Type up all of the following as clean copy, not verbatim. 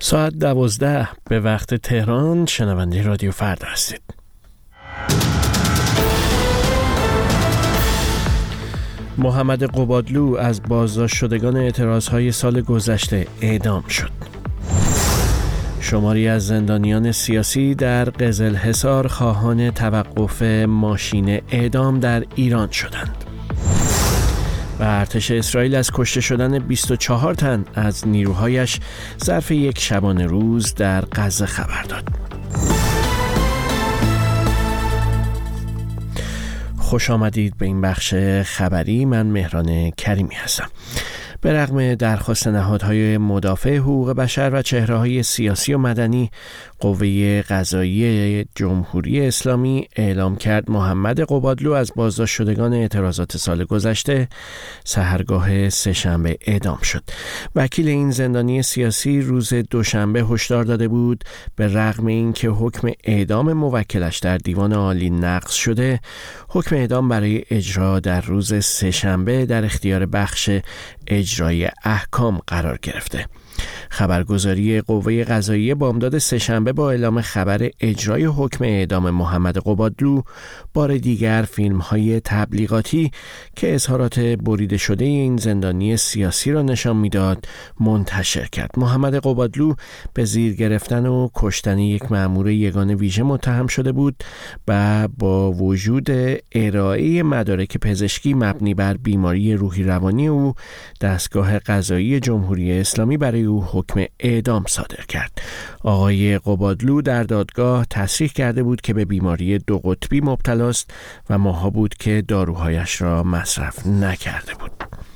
ساعت 12 به وقت تهران شنونده رادیو فردا هستید. محمد قبادلو از بازداشت شدگان اعتراضهای سال گذشته اعدام شد. شماری از زندانیان سیاسی در قزلحصار خواهان توقف ماشین اعدام در ایران شدند. و ارتش اسرائیل از کشته شدن 24 تن از نیروهایش ظرف یک شبانه روز در غزه خبر داد. خوش آمدید به این بخش خبری. من مهران کریمی هستم. به رغم درخواست نهادهای مدافع حقوق بشر و چهره‌های سیاسی و مدنی، قوه قضاییه جمهوری اسلامی اعلام کرد محمد قبادلو از بازداشت شدگان اعتراضات سال گذشته سحرگاه سه‌شنبه اعدام شد. وکیل این زندانی سیاسی روز دوشنبه هشدار داده بود به رغم اینکه حکم اعدام موکلش در دیوان عالی نقض شده، حکم اعدام برای اجرا در روز سه‌شنبه در اختیار بخش اجرای احکام قرار گرفته. خبرگزاری قوه قضاییه بامداد سه‌شنبه با اعلام خبر اجرای حکم اعدام محمد قبادلو بار دیگر فیلم‌های تبلیغاتی که اظهارات بریده شده این زندانی سیاسی را نشان می‌داد منتشر کرد. محمد قبادلو به زیر گرفتن و کشتن یک مأمور یگان ویژه متهم شده بود و با وجود ارائه مدارک پزشکی مبنی بر بیماری روحی روانی او، دستگاه قضایی جمهوری اسلامی برای او حکم اعدام صادر کرد. آقای قبادلو در دادگاه تصریح کرده بود که به بیماری دو قطبی مبتلاست و ماها بود که داروهایش را مصرف نکرده بود.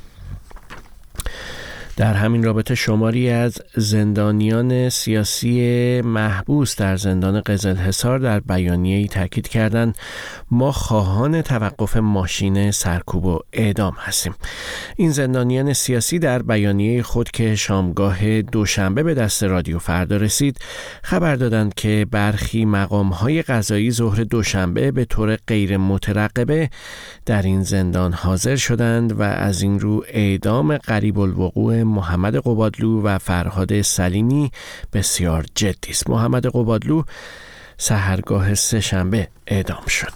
در همین رابطه شماری از زندانیان سیاسی محبوس در زندان قزلحصار در بیانیه‌ای تاکید کردند ما خواهان توقف ماشین سرکوب و اعدام هستیم. این زندانیان سیاسی در بیانیه خود که شامگاه دوشنبه به دست رادیو فردا رسید خبر دادند که برخی مقام‌های قضایی ظهر دوشنبه به طور غیر مترقبه در این زندان حاضر شدند و از این رو اعدام قریب الوقوع محمد قبادلو و فرهاد سلیمی بسیار جدی است. محمد قبادلو سحرگاه سه‌شنبه اعدام شد.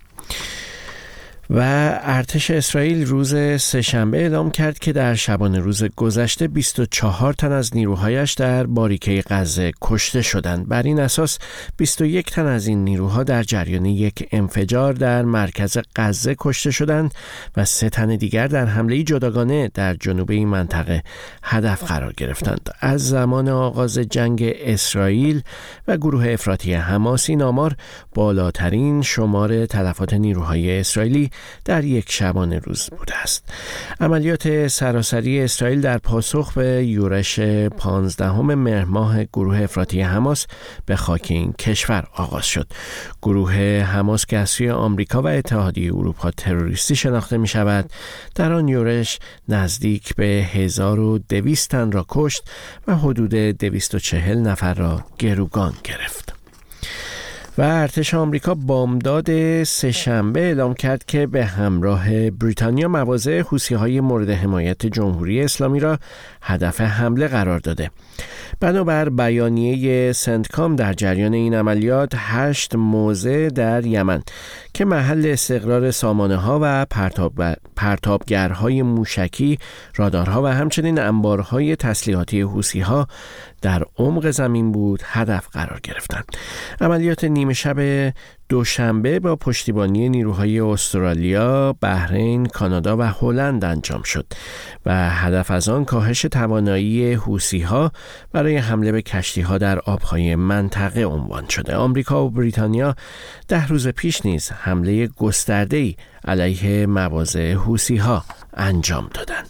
و ارتش اسرائیل روز سه‌شنبه اعلام کرد که در شبانه روز گذشته 24 تن از نیروهایش در باریکه غزه کشته شدند. بر این اساس 21 تن از این نیروها در جریان یک انفجار در مرکز غزه کشته شدند و 3 تن دیگر در حمله جداگانه در جنوب این منطقه هدف قرار گرفتند. از زمان آغاز جنگ اسرائیل و گروه افراطی حماس این آمار بالاترین شمار تلفات نیروهای اسرائیلی در یک شبانه روز بوده است. عملیات سراسری اسرائیل در پاسخ به یورش 15 مهر ماه گروه افراطی حماس به خاک این کشور آغاز شد. گروه حماس که از سوی آمریکا و اتحادیه اروپا تروریستی شناخته می شود، در آن یورش نزدیک به 1200 تن را کشت و حدود 240 نفر را گروگان گرفت. و ارتش آمریکا بامداد سه‌شنبه اعلام کرد که به همراه بریتانیا مواضع حوثی‌های مورد حمایت جمهوری اسلامی را هدف حمله قرار داده. بنابر بیانیه سنتکام در جریان این عملیات 8 موضع در یمن که محل استقرار سامانه‌ها و پرتابگرهای موشکی، رادارها و همچنین انبارهای تسلیحاتی حوثی‌ها در عمق زمین بود هدف قرار گرفتند. عملیات نیمه شب دوشنبه با پشتیبانی نیروهای استرالیا، بحرین، کانادا و هلند انجام شد و هدف از آن کاهش توانایی حوثی‌ها برای حمله به کشتی‌ها در آب‌های منطقه عنوان شده. آمریکا و بریتانیا 10 روز پیش نیز حمله گسترده‌ای علیه مواضع حوثی‌ها انجام دادند.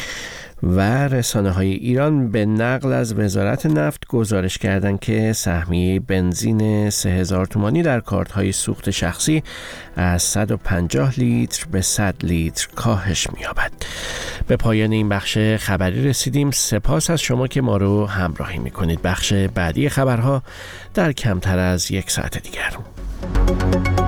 و رسانه‌های ایران به نقل از وزارت نفت گزارش کردند که سهمیه بنزین 3000 تومانی در کارت‌های سوخت شخصی از 150 لیتر به 100 لیتر کاهش می‌یابد. به پایان این بخش خبری رسیدیم. سپاس از شما که ما رو همراهی می‌کنید. بخش بعدی خبرها در کمتر از یک ساعت دیگر.